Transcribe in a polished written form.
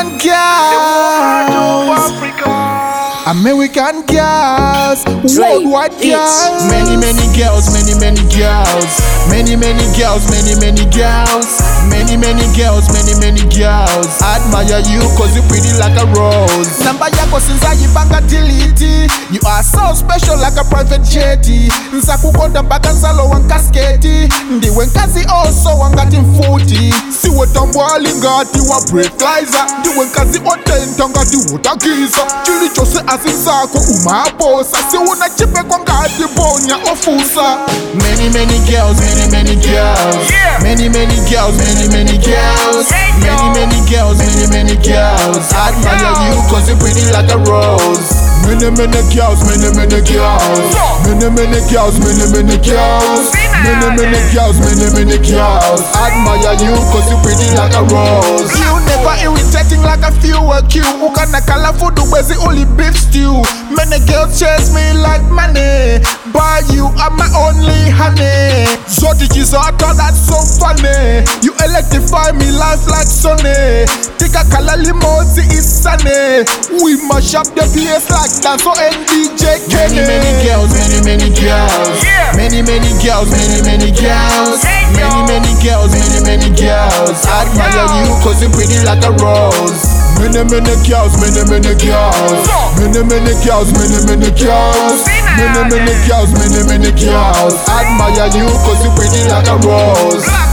American girls, American girls, worldwide girls. Many girls, many girls, many girls, many girls, many girls, many girls. Admire you cause you pretty like a rose. Namba yako sinza yibanga delete. You are so special like a private jetty. Nza kukonda mpaka nsalo wankasketi. Ndiwe nkazi also wangati mfuti. Siwe tambwali ngati wa breathalyzer. Ndiwe nkazi otenta ngati utakiza. Chili chose azinsako umaposa. Siwuna chipe kwa ngati bonya ofusa. Many girls, many girls, many girls, many girls, many girls, many girls. Admire you cause you're pretty like a rose. Many girls, many girls, many girls, many girls, many girls. Admire you cause you're pretty like a rose. You never irritating like a fuel cue. Ukana kala food where's only beef stew. Many girls chase me like money, but you are my only honey. Zodi Jizota, that's so funny. You electrify me life like Sunny. Tika kala limozi is sunny. We mash up the place like dance or NDJ Kenny. Many girls, many girls, many girls, many girls, many girls, many girls. Admire you cause you're pretty like a rose. Many girls, many girls, many girls, many girls, many girls, many girls. Admire you cause you're pretty like a rose.